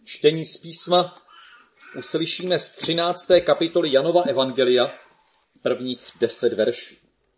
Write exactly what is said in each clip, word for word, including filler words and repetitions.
Čtení z písma uslyšíme z třinácté kapitoly Janova evangelia, prvních deset veršů.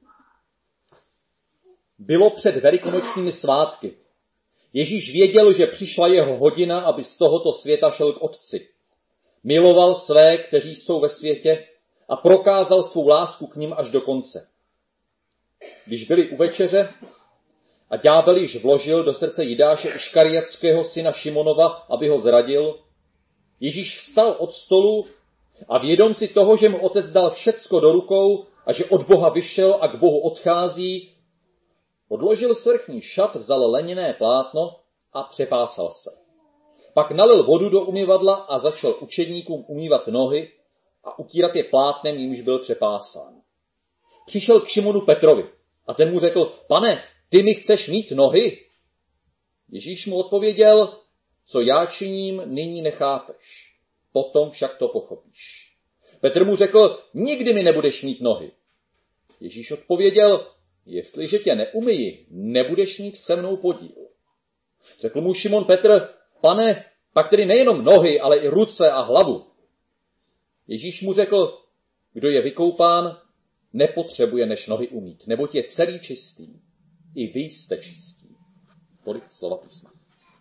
Bylo před velikonočními svátky. Ježíš věděl, že přišla jeho hodina, aby z tohoto světa šel k Otci. Miloval své, kteří jsou ve světě, a prokázal svou lásku k nim až do konce. Když byli u večeře a ďábel již vložil do srdce Jidáše Iškariotského syna Šimonova, aby ho zradil, Ježíš vstal od stolu a vědom si toho, že mu Otec dal všecko do rukou a že od Boha vyšel a k Bohu odchází, odložil svrchní šat, vzal leněné plátno a přepásal se. Pak nalil vodu do umyvadla a začal učedníkům umývat nohy a utírat je plátnem, jímž byl přepásán. Přišel k Šimonu Petrovi a ten mu řekl: Pane, ty mi chceš mít nohy? Ježíš mu odpověděl: Co já činím, nyní nechápeš. Potom však to pochopíš. Petr mu řekl: Nikdy mi nebudeš mít nohy. Ježíš odpověděl: Jestliže tě neumyji, nebudeš mít se mnou podíl. Řekl mu Šimon Petr: Pane, pak tedy nejenom nohy, ale i ruce a hlavu. Ježíš mu řekl: Kdo je vykoupán, nepotřebuje než nohy umýt, neboť je celý čistý. I vy jste čistí. Tolik slova písma.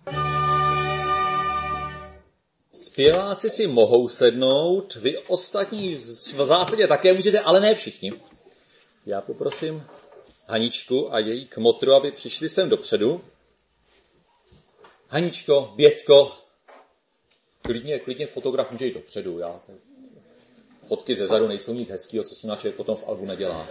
Zpěváci si mohou sednout, vy ostatní v zásadě také můžete, ale ne všichni. Já poprosím Haničku a její kmotru, aby přišli sem dopředu. Haničko, Bětko, klidně, klidně fotograf může jít dopředu. Já, fotky ze zadu nejsou nic hezkýho, co si na člověk potom v albu nedělá.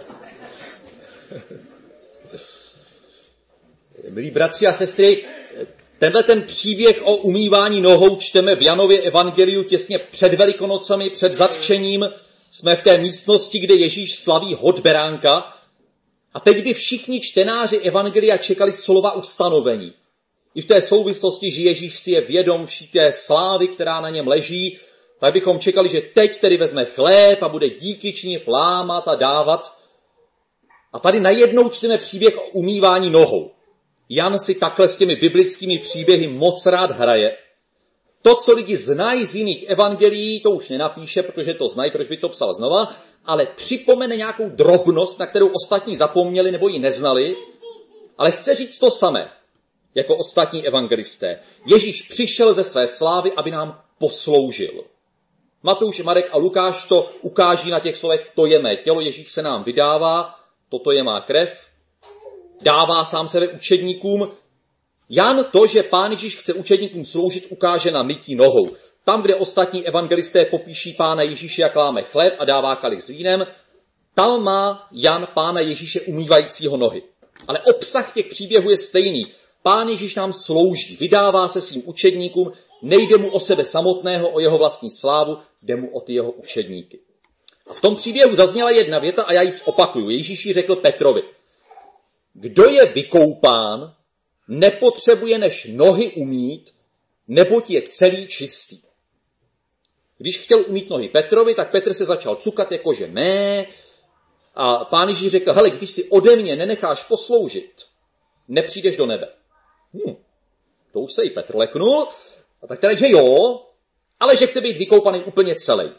Milí bratři a sestry, tenhle ten příběh o umývání nohou čteme v Janově evangeliu těsně před Velikonocemi, před zatčením. Jsme v té místnosti, kde Ježíš slaví hod beránka. A teď by všichni čtenáři evangelia čekali slova ustanovení. I v té souvislosti, že Ježíš si je vědom vší té slávy, která na něm leží, tak bychom čekali, že teď tedy vezme chléb a bude díky činit, lámat a dávat. A tady najednou čteme příběh o umývání nohou. Jan si takhle s těmi biblickými příběhy moc rád hraje. To, co lidi znají z jiných evangelií, to už nenapíše, protože to znají, proč by to psal znova, ale připomene nějakou drobnost, na kterou ostatní zapomněli nebo ji neznali, ale chce říct to samé, jako ostatní evangelisté. Ježíš přišel ze své slávy, aby nám posloužil. Matouš, Marek a Lukáš to ukáží na těch slovech: to je mé tělo, Ježíš se nám vydává, toto je má krev, dává sám sebe učedníkům. Jan to, že Pán Ježíš chce učedníkům sloužit, ukáže na mytí nohou. Tam, kde ostatní evangelisté popíší Pána Ježíše, jak láme chléb a dává kalich s vínem, tam má Jan Pána Ježíše umývajícího nohy. Ale obsah těch příběhů je stejný. Pán Ježíš nám slouží, vydává se svým učedníkům, nejde mu o sebe samotného, o jeho vlastní slávu, jde mu o ty jeho učedníky. A v tom příběhu zazněla jedna věta a já ji zopakuju. Ježíš ji řekl Petrovi: Kdo je vykoupán, nepotřebuje než nohy umýt, neboť je celý čistý. Když chtěl umýt nohy Petrovi, tak Petr se začal cukat, jakože ne. A Pán Ježíš řekl: hele, když si ode mě nenecháš posloužit, nepřijdeš do nebe. Hm, to už se i Petr leknul. A tak teda, že jo, ale že chce být vykoupaný úplně celý.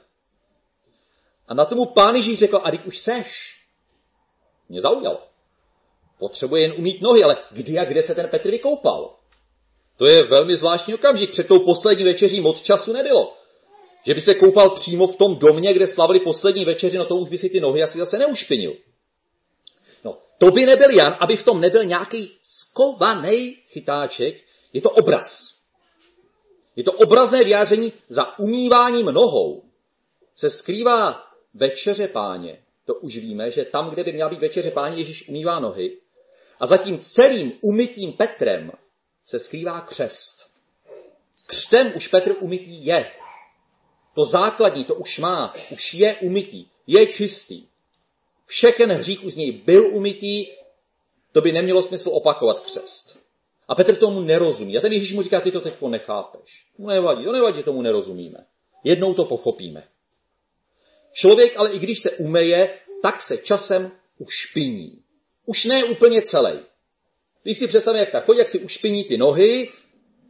A na tomu Pán Ježíš řekl: a když už seš, mě zaujalo. Potřebuje jen umýt nohy, ale kdy a kde se ten Petr vykoupal? To je velmi zvláštní okamžik. Před tou poslední večeří moc času nebylo. Že by se koupal přímo v tom domě, kde slavili poslední večeři, no to už by si ty nohy asi zase neušpinil. No, to by nebyl Jan, aby v tom nebyl nějaký skovaný chytáček. Je to obraz. Je to obrazné vyjádření. Za umýváním nohou se skrývá večeře Páně. To už víme, že tam, kde by měla být večeře Páně, Ježíš umývá nohy. A za tím celým umytým Petrem se skrývá křest. Křtem už Petr umytý je. To základní, to už má, už je umytý, je čistý. Všechen hřích už z něj byl umytý, to by nemělo smysl opakovat křest. A Petr tomu nerozumí. A ten Ježíš mu říká: ty to teď nechápeš. To nevadí, to nevadí, že tomu nerozumíme. Jednou to pochopíme. Člověk ale i když se umeje, tak se časem ušpiní. Už ne úplně celý. Když si představíme, jak tak chodí, jak si ušpiní ty nohy,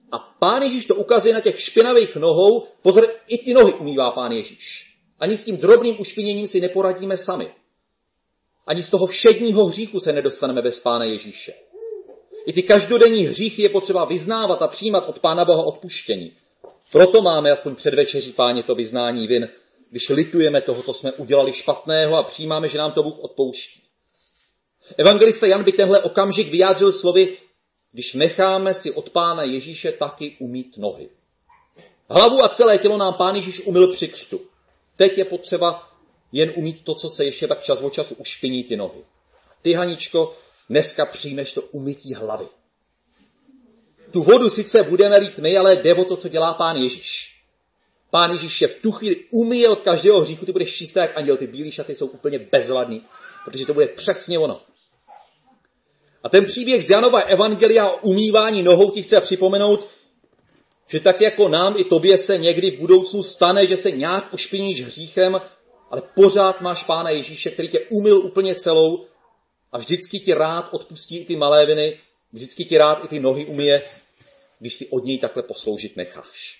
A Pán Ježíš to ukazuje na těch špinavých nohou. Pozor, i ty nohy umývá Pán Ježíš. Ani s tím drobným ušpiněním si neporadíme sami. Ani z toho všedního hříchu se nedostaneme bez Pána Ježíše. I ty každodenní hříchy je potřeba vyznávat a přijímat od Pána Boha odpuštění. Proto máme aspoň před večeří, Páně, to vyznání vin, když litujeme toho, co jsme udělali špatného a přijímáme, že nám to Bůh odpouští. Evangelista Jan by tenhle okamžik vyjádřil slovy, když necháme si od Pána Ježíše taky umýt nohy. Hlavu a celé tělo nám Pán Ježíš umyl při křtu. Teď je potřeba jen umýt to, co se ještě tak čas od času ušpiní ty nohy. Ty, Haničko, dneska přijmeš to umytí hlavy. Tu vodu sice budeme lít my, ale jde o to, co dělá Pán Ježíš. Pán Ježíš je v tu chvíli umyje od každého hříchu, ty budeš čistá jak anděl, ty bílý šaty jsou úplně bezvadný, protože to bude přesně ono. A ten příběh z Janova evangelia o umývání nohou ti chce připomenout, že tak jako nám i tobě se někdy v budoucnu stane, že se nějak ušpiníš hříchem, ale pořád máš Pána Ježíše, který tě umyl úplně celou a vždycky ti rád odpustí i ty malé viny, vždycky ti rád i ty nohy umyje, když si od něj takhle posloužit necháš.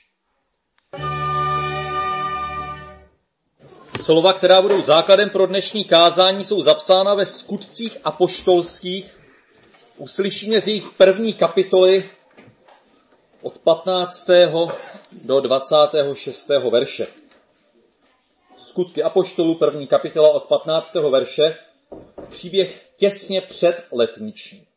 Slova, která budou základem pro dnešní kázání, jsou zapsána ve Skutcích apoštolských. Uslyšíme z jejich první kapitoly od patnáctého do dvacátého šestého verše. Skutky apoštolů, první kapitola od patnáctého verše, příběh těsně před letniční.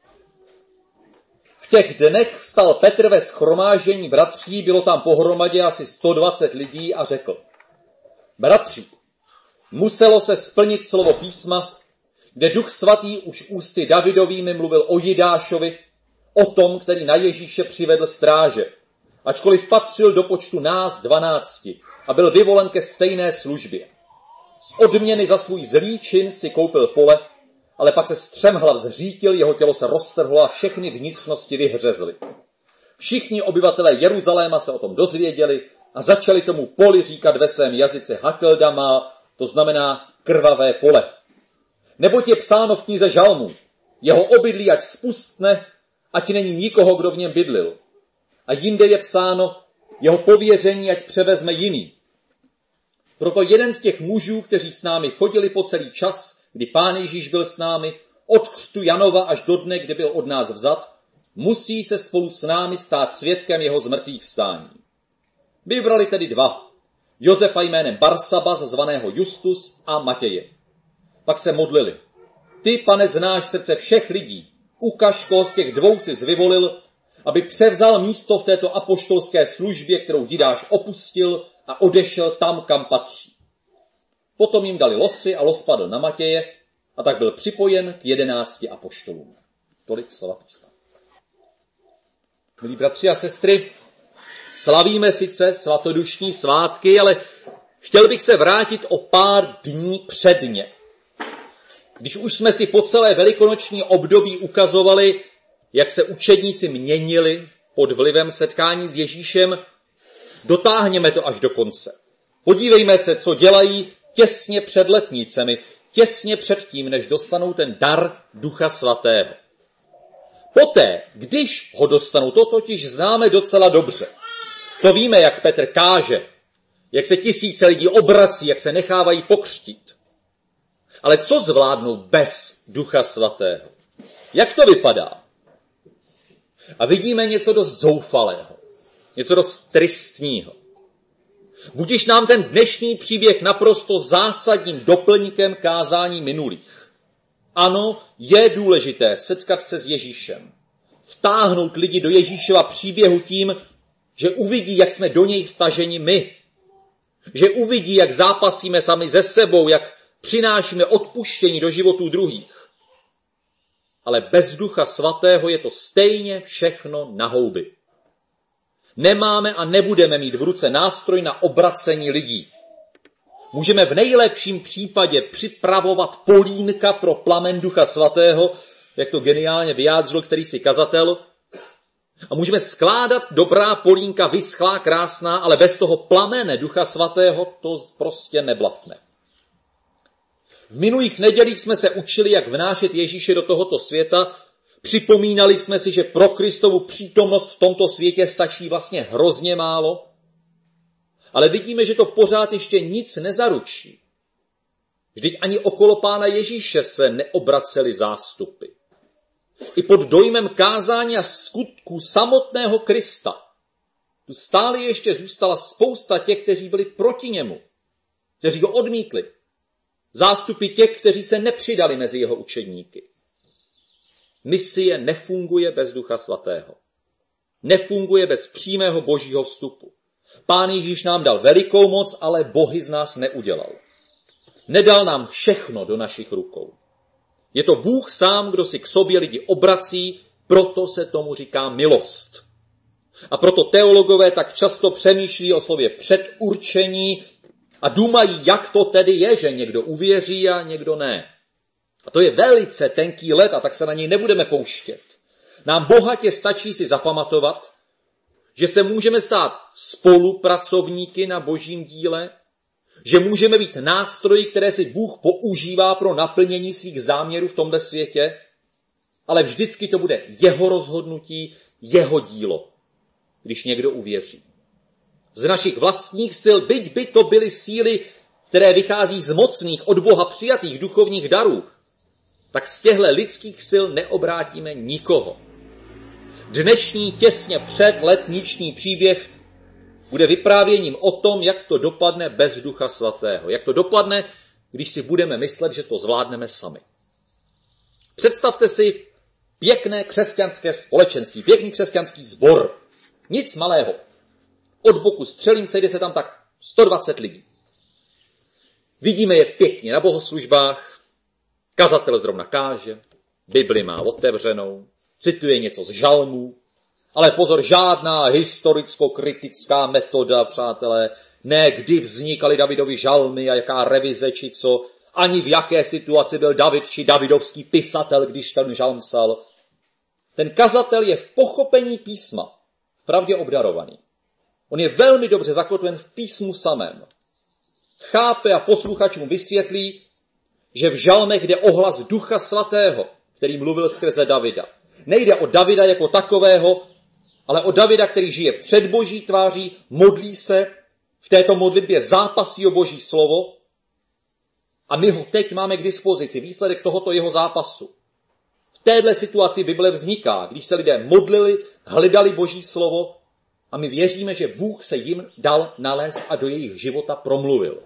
V těch dnech vstal Petr ve shromáždění bratří, bylo tam pohromadě asi sto dvacet lidí a řekl: Bratři, muselo se splnit slovo písma, kde Duch svatý už ústy Davidovými mluvil o Jidášovi, o tom, který na Ježíše přivedl stráže, ačkoliv patřil do počtu nás dvanácti a byl vyvolen ke stejné službě. Z odměny za svůj zlý čin si koupil pole, ale pak se střemhlav zhřítil, jeho tělo se roztrhlo a všechny vnitřnosti vyhřezly. Všichni obyvatelé Jeruzaléma se o tom dozvěděli a začali tomu poli říkat ve svém jazyce Hakeldama, to znamená krvavé pole. Neboť je psáno v knize Žalmů, jeho obydlí ať spustne, ať není nikoho, kdo v něm bydlil. A jinde je psáno, jeho pověření ať převezme jiný. Proto jeden z těch mužů, kteří s námi chodili po celý čas, kdy Pán Ježíš byl s námi, od křtu Janova až do dne, kdy byl od nás vzat, musí se spolu s námi stát svědkem jeho zmrtvých vstání. Vybrali tedy dva, Josefa jménem Barsabas, zvaného Justus, a Matěje. Pak se modlili: Ty, Pane, znáš srdce všech lidí, ukaž, koho z těch dvou si vyvolil, aby převzal místo v této apoštolské službě, kterou Jidáš opustil a odešel tam, kam patří. Potom jim dali losy a los padl na Matěje a tak byl připojen k jedenácti apoštolům. Tolik slova písma. Milí bratři a sestry, slavíme sice svatodušní svátky, ale chtěl bych se vrátit o pár dní předně. Když už jsme si po celé velikonoční období ukazovali, jak se učedníci měnili pod vlivem setkání s Ježíšem, dotáhněme to až do konce. Podívejme se, co dělají těsně před letnicemi, těsně před tím, než dostanou ten dar Ducha Svatého. Poté, když ho dostanou, to totiž známe docela dobře. To víme, jak Petr káže, jak se tisíce lidí obrací, jak se nechávají pokřtít. Ale co zvládnou bez Ducha Svatého? Jak to vypadá? A vidíme něco dost zoufalého, něco dost tristního. Budiž nám ten dnešní příběh naprosto zásadním doplňkem kázání minulých. Ano, je důležité setkat se s Ježíšem. Vtáhnout lidi do Ježíšova příběhu tím, že uvidí, jak jsme do něj vtaženi my. Že uvidí, jak zápasíme sami se sebou, jak přinášíme odpuštění do životů druhých. Ale bez Ducha Svatého je to stejně všechno na houby. Nemáme a nebudeme mít v ruce nástroj na obracení lidí. Můžeme v nejlepším případě připravovat polínka pro plamen Ducha Svatého, jak to geniálně vyjádřil kterýsi kazatel. A můžeme skládat dobrá polínka, vyschlá, krásná, ale bez toho plamene Ducha Svatého to prostě neblafne. V minulých nedělích jsme se učili, jak vnášet Ježíše do tohoto světa Připomínali jsme si, že pro Kristovu přítomnost v tomto světě stačí vlastně hrozně málo. Ale vidíme, že to pořád ještě nic nezaručí. Vždyť ani okolo Pána Ježíše se neobracely zástupy. I pod dojmem kázání a skutků samotného Krista tu stále ještě zůstala spousta těch, kteří byli proti němu, kteří ho odmítli. Zástupy těch, kteří se nepřidali mezi jeho učedníky. Misie nefunguje bez Ducha Svatého. Nefunguje bez přímého božího vstupu. Pán Ježíš nám dal velikou moc, ale Bohy z nás neudělal. Nedal nám všechno do našich rukou. Je to Bůh sám, kdo si k sobě lidi obrací, proto se tomu říká milost. A proto teologové tak často přemýšlí o slově předurčení a důmají, jak to tedy je, že někdo uvěří a někdo ne. A to je velice tenký led, a tak se na něj nebudeme pouštět. Nám bohatě stačí si zapamatovat, že se můžeme stát spolupracovníky na božím díle, že můžeme být nástroji, které si Bůh používá pro naplnění svých záměrů v tomto světě, ale vždycky to bude jeho rozhodnutí, jeho dílo, když někdo uvěří. Z našich vlastních sil, byť by to byly síly, které vychází z mocných, od Boha přijatých duchovních darů, tak z těchto lidských sil neobrátíme nikoho. Dnešní těsně před letniční příběh bude vyprávěním o tom, jak to dopadne bez Ducha Svatého. Jak to dopadne, když si budeme myslet, že to zvládneme sami. Představte si pěkné křesťanské společenství, pěkný křesťanský sbor. Nic malého. Od boku střelím, sejde se tam tak sto dvacet lidí. Vidíme je pěkně na bohoslužbách, kazatel zrovna káže, Bibli má otevřenou, cituje něco z žalmů, ale pozor, žádná historicko-kritická metoda, přátelé, ne kdy vznikaly Davidovi žalmy a jaká revize či co, ani v jaké situaci byl David či davidovský pisatel, když ten žalm psal. Ten kazatel je v pochopení písma vpravdě obdarovaný. On je velmi dobře zakotven v písmu samém. Chápe a posluchačům vysvětlí, že v žalmech jde o hlas Ducha Svatého, který mluvil skrze Davida. Nejde o Davida jako takového, ale o Davida, který žije před boží tváří, modlí se, v této modlitbě zápasí o boží slovo a my ho teď máme k dispozici, výsledek tohoto jeho zápasu. V téhle situaci Bible vzniká, když se lidé modlili, hledali boží slovo a my věříme, že Bůh se jim dal nalézt a do jejich života promluvil.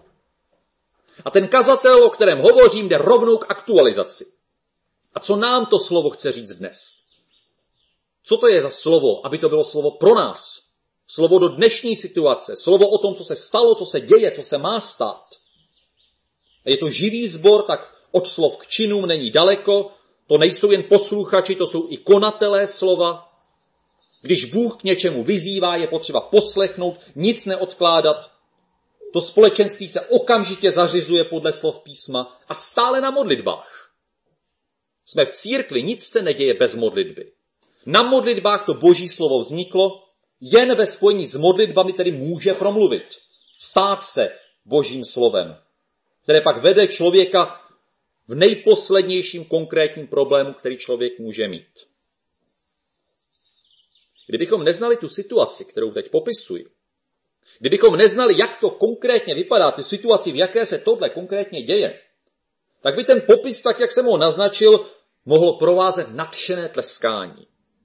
A ten kazatel, o kterém hovořím, jde rovnou k aktualizaci. A co nám to slovo chce říct dnes? Co to je za slovo, aby to bylo slovo pro nás? Slovo do dnešní situace, slovo o tom, co se stalo, co se děje, co se má stát. A je to živý sbor, tak od slov k činům není daleko, to nejsou jen posluchači, to jsou i konatelé slova. Když Bůh k něčemu vyzývá, je potřeba poslechnout, nic neodkládat. To společenství se okamžitě zařizuje podle slov písma a stále na modlitbách. Jsme v církvi, nic se neděje bez modlitby. Na modlitbách to boží slovo vzniklo, jen ve spojení s modlitbami tedy může promluvit. Stát se božím slovem, které pak vede člověka v nejposlednějším konkrétním problému, který člověk může mít. Kdybychom neznali tu situaci, kterou teď popisuji, kdybychom neznali, jak to konkrétně vypadá, tu situaci, v jaké se tohle konkrétně děje, tak by ten popis, tak jak jsem ho naznačil, mohlo provázet nadšené tleskání.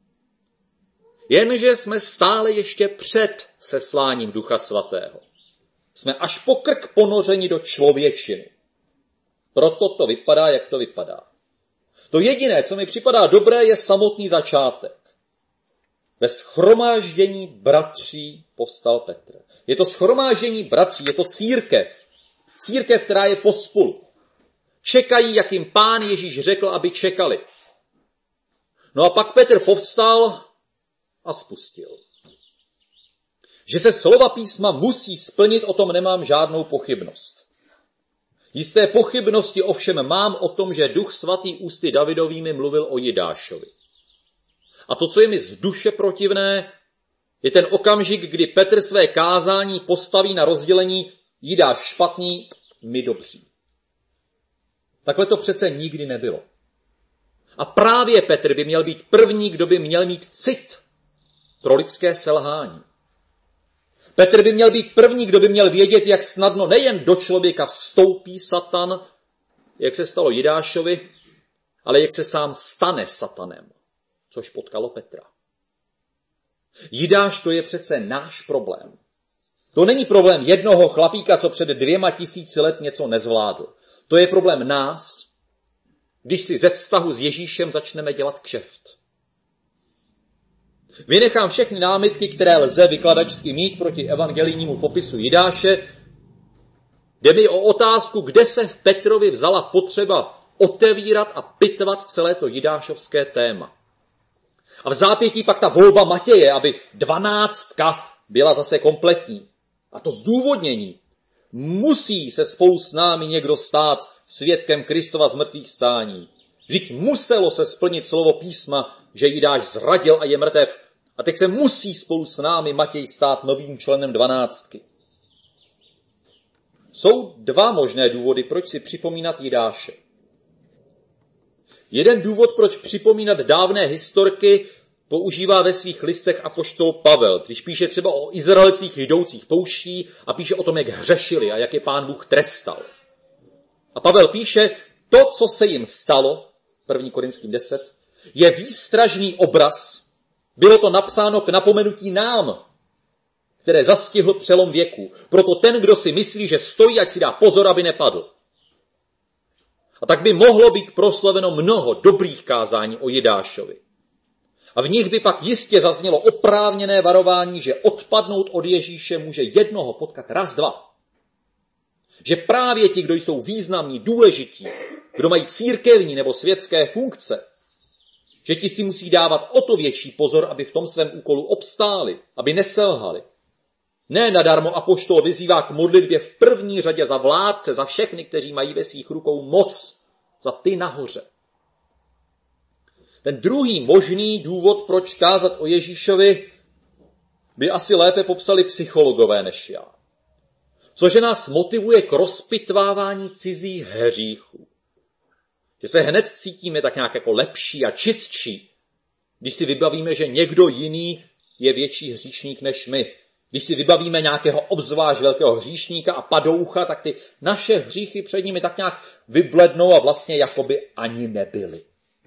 Jenže jsme stále ještě před sesláním Ducha Svatého. Jsme až po krk ponořeni do člověčiny. Proto to vypadá, jak to vypadá. To jediné, co mi připadá dobré, je samotný začátek. Ve shromáždění bratří povstal Petr. Je to shromáždění bratří, je to církev. Církev, která je pospolu. Čekají, jak jim Pán Ježíš řekl, aby čekali. No a pak Petr povstal a spustil. Že se slova písma musí splnit, o tom nemám žádnou pochybnost. Jisté pochybnosti ovšem mám o tom, že Duch Svatý ústy Davidovými mluvil o Jidášovi. A to, co je mi z duše protivné, je ten okamžik, kdy Petr své kázání postaví na rozdělení Jidáš špatný, my dobří. Takhle to přece nikdy nebylo. A právě Petr by měl být první, kdo by měl mít cit pro lidské selhání. Petr by měl být první, kdo by měl vědět, jak snadno nejen do člověka vstoupí Satan, jak se stalo Jidášovi, ale jak se sám stane Satanem, což potkalo Petra. Jidáš, to je přece náš problém. To není problém jednoho chlapíka, co před dvěma tisíci let něco nezvládl. To je problém nás, když si ze vztahu s Ježíšem začneme dělat kšeft. Vynechám všechny námitky, které lze vykladačsky mít proti evangelijnímu popisu Jidáše. Jde mi o otázku, kde se v Petrovi vzala potřeba otevírat a pitvat celé to jidášovské téma. A v zápětí pak ta volba Matěje, aby dvanáctka byla zase kompletní. A to zdůvodnění. Musí se spolu s námi někdo stát svědkem Kristova zmrtvých stání. Vždyť muselo se splnit slovo písma, že Jidáš zradil a je mrtev. A teď se musí spolu s námi Matěj stát novým členem dvanáctky. Jsou dva možné důvody, proč si připomínat Jidáše. Jeden důvod, proč připomínat dávné historky, používá ve svých listech apoštol Pavel, když píše třeba o Izraelcích jdoucích pouští a píše o tom, jak hřešili a jak je Pán Bůh trestal. A Pavel píše, to, co se jim stalo, první Korinským deset, je výstražný obraz, bylo to napsáno k napomenutí nám, které zastihl přelom věku. Proto ten, kdo si myslí, že stojí, ať si dá pozor, aby nepadl. A tak by mohlo být proslaveno mnoho dobrých kázání o Jidášovi. A v nich by pak jistě zaznělo oprávněné varování, že odpadnout od Ježíše může jednoho potkat raz, dva. Že právě ti, kdo jsou významní, důležití, kdo mají církevní nebo světské funkce, že ti si musí dávat o to větší pozor, aby v tom svém úkolu obstáli, aby neselhali. Ne nadarmo apoštol vyzývá k modlitbě v první řadě za vládce, za všechny, kteří mají ve svých rukou moc, za ty nahoře. Ten druhý možný důvod, proč kázat o Ježíšovi, by asi lépe popsali psychologové než já. Cože nás motivuje k rozpitvávání cizích hříchů. Že se hned cítíme tak nějak jako lepší a čistší, když si vybavíme, že někdo jiný je větší hříšník než my. Když si vybavíme nějakého obzvlášť velkého hříšníka a padoucha, tak ty naše hříchy před nimi tak nějak vyblednou a vlastně jakoby ani nebyly.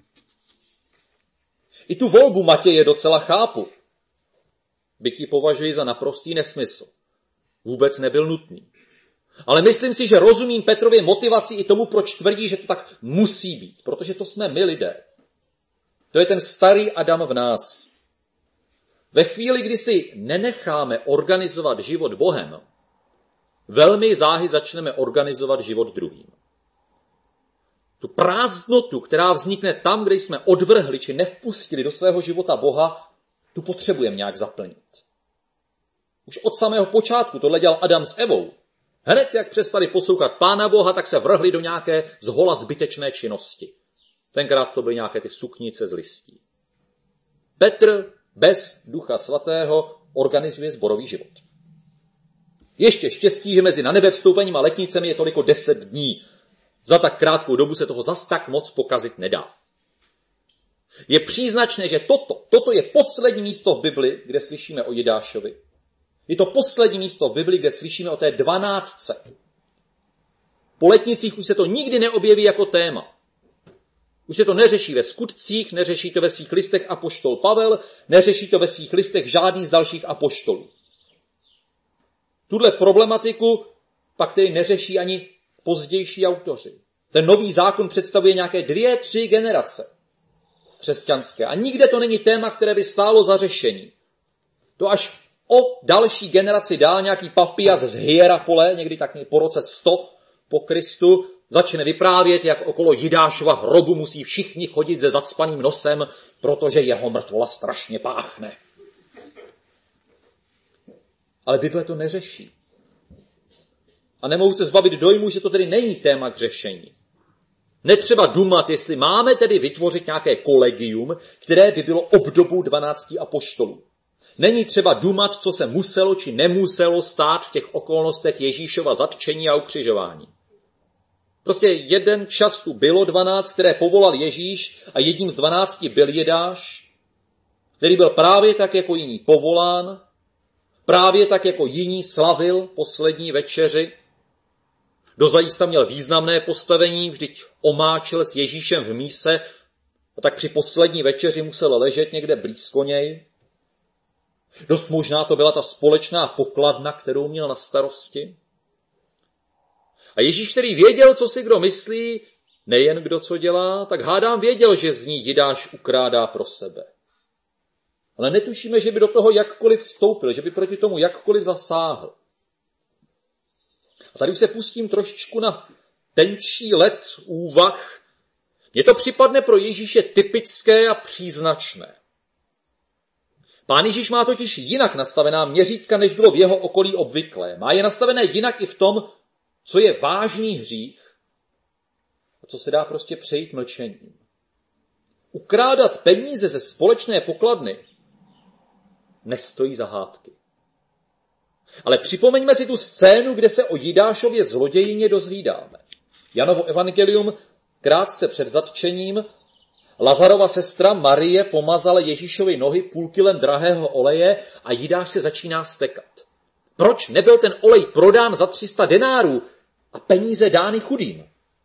I tu volbu Matěje docela chápu. Byť ji považuji za naprostý nesmysl. Vůbec nebyl nutný. Ale myslím si, že rozumím Petrově motivaci i tomu, proč tvrdí, že to tak musí být. Protože to jsme my lidé. To je ten starý Adam v nás. Ve chvíli, kdy si nenecháme organizovat život Bohem, velmi záhy začneme organizovat život druhým. Tu prázdnotu, která vznikne tam, kde jsme odvrhli či nevpustili do svého života Boha, tu potřebujeme nějak zaplnit. Už od samého počátku tohle dělal Adam s Evou. Hned, jak přestali poslouchat Pána Boha, tak se vrhli do nějaké zhola zbytečné činnosti. Tenkrát to byly nějaké ty suknice z listí. Petr bez Ducha Svatého organizuje sborový život. Ještě štěstí, že mezi na nebe vstoupením a letnicemi je toliko deset dní. Za tak krátkou dobu se toho zas tak moc pokazit nedá. Je příznačné, že toto, toto je poslední místo v Bibli, kde slyšíme o Jidášovi. Je to poslední místo v Bibli, kde slyšíme o té dvanáctce. Po letnicích už se to nikdy neobjeví jako téma. Už se to neřeší ve skutcích, neřeší to ve svých listech apoštol Pavel, neřeší to ve svých listech žádný z dalších apoštolů. Tuhle problematiku pak tedy neřeší ani pozdější autoři. Ten nový zákon představuje nějaké dvě, tři generace křesťanské. A nikde to není téma, které by stálo za řešení. To až o další generaci dál nějaký papias z Hierapole, někdy tak po roce sto po Kristu, začne vyprávět, jak okolo Jidášova hrobu musí všichni chodit se zacpaným nosem, protože jeho mrtvola strašně páchne. Ale Bible to neřeší. A nemohu se zbavit dojmu, že to tedy není téma k řešení. Netřeba dumat, jestli máme tedy vytvořit nějaké kolegium, které by bylo obdobou dvanácti apoštolů. Není třeba dumat, co se muselo či nemuselo stát v těch okolnostech Ježíšova zatčení a ukřižování. Prostě jeden čas tu bylo dvanáct, které povolal Ježíš a jedním z dvanácti byl Jidáš, který byl právě tak jako jiní povolán, právě tak jako jiní slavil poslední večeři. Dozajista měl významné postavení, vždyť omáčel s Ježíšem v míse a tak při poslední večeři musel ležet někde blízko něj. Dost možná to byla ta společná pokladna, kterou měl na starosti. A Ježíš, který věděl, co si kdo myslí, nejen kdo co dělá, tak hádám věděl, že z ní Jidáš ukrádá pro sebe. Ale netušíme, že by do toho jakkoliv vstoupil, že by proti tomu jakkoliv zasáhl. A tady už se pustím trošičku na tenčí led úvah. Mně to připadne pro Ježíše typické a příznačné. Pán Ježíš má totiž jinak nastavená měřítka, než bylo v jeho okolí obvyklé. Má je nastavené jinak i v tom, co je vážný hřích a co se dá prostě přejít mlčením. Ukrádat peníze ze společné pokladny nestojí za hádky. Ale připomeňme si tu scénu, kde se o Jidášově zlodějině dozvídáme. Janovo evangelium krátce před zatčením Lazarova sestra Marie pomazala Ježíšovi nohy půl kilem drahého oleje a Jidáš se začíná stekat. Proč nebyl ten olej prodán za tři sta denárů a peníze dány chudým?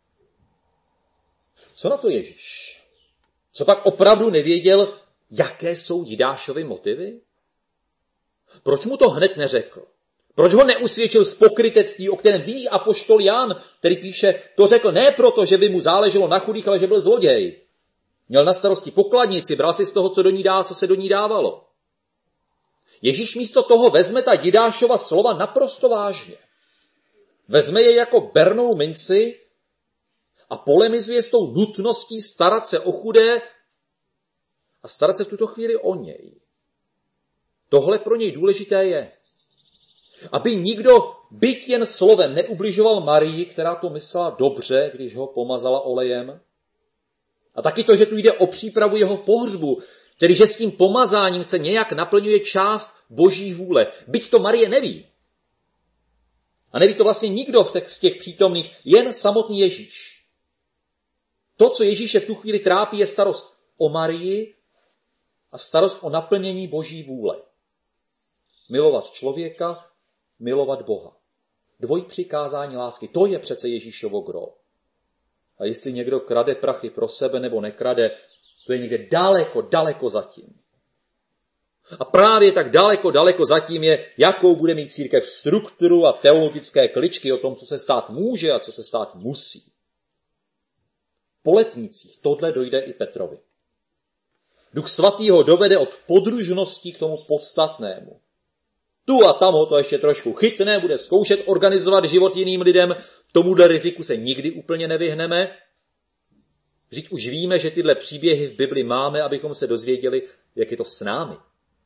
Co na to Ježíš? Co pak opravdu nevěděl, jaké jsou Jidášovy motivy? Proč mu to hned neřekl? Proč ho neusvědčil z pokrytectví, o kterém ví apoštol Jan, který píše, to řekl ne proto, že by mu záleželo na chudých, ale že byl zloděj. Měl na starosti pokladnici, bral si z toho, co do ní dá, co se do ní dávalo. Ježíš místo toho vezme ta Jidášova slova naprosto vážně. Vezme je jako bernou minci a polemizuje s tou nutností starat se o chudé a starat se v tuto chvíli o něj. Tohle pro něj důležité je. Aby nikdo, byť jen slovem, neubližoval Marii, která to myslela dobře, když ho pomazala olejem. A taky to, že tu jde o přípravu jeho pohřbu, tedy že s tím pomazáním se nějak naplňuje část Boží vůle. Byť to Marie neví. A neví to vlastně nikdo z těch přítomných, jen samotný Ježíš. To, co Ježíše v tu chvíli trápí, je starost o Marii a starost o naplnění Boží vůle. Milovat člověka, milovat Boha. Dvojí přikázání lásky, to je přece Ježíšovo gro. A jestli někdo krade prachy pro sebe nebo nekrade, to je někde daleko, daleko zatím. A právě tak daleko, daleko zatím je, jakou bude mít církev strukturu a teologické kličky o tom, co se stát může a co se stát musí. Po letnicích tohle dojde i Petrovi. Duch svatý ho dovede od podružnosti k tomu podstatnému. Tu a tam ho to ještě trošku chytne, bude zkoušet organizovat život jiným lidem, tomuhle riziku se nikdy úplně nevyhneme. Vždyť už víme, že tyhle příběhy v Bibli máme, abychom se dozvěděli, jak je to s námi.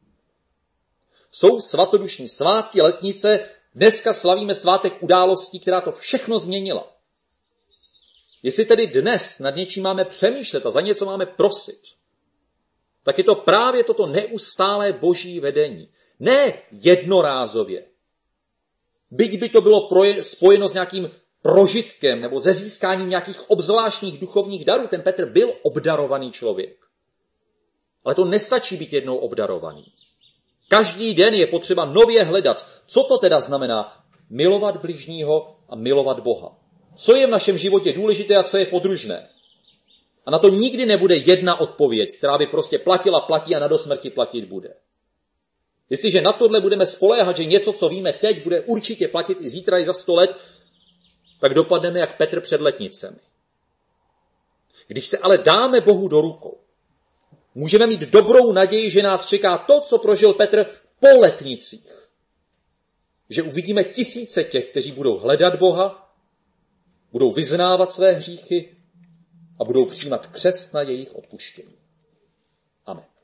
Jsou svatodušní svátky, letnice, dneska slavíme svátek událostí, která to všechno změnila. Jestli tedy dnes nad něčím máme přemýšlet a za něco máme prosit, tak je to právě toto neustálé Boží vedení. Ne jednorázově. Byť by to bylo spojeno s nějakým prožitkem nebo ze získáním nějakých obzvláštních duchovních darů. Ten Petr byl obdarovaný člověk. Ale to nestačí být jednou obdarovaný. Každý den je potřeba nově hledat, co to teda znamená milovat bližního a milovat Boha. Co je v našem životě důležité a co je podružné. A na to nikdy nebude jedna odpověď, která by prostě platila, platí a na dosmrti platit bude. Jestliže na tohle budeme spoléhat, že něco, co víme teď, bude určitě platit i zítra, i za sto let, tak dopadneme jak Petr před letnicemi. Když se ale dáme Bohu do rukou, můžeme mít dobrou naději, že nás čeká to, co prožil Petr po letnicích. Že uvidíme tisíce těch, kteří budou hledat Boha, budou vyznávat své hříchy a budou přijímat křest na jejich odpuštění. Amen.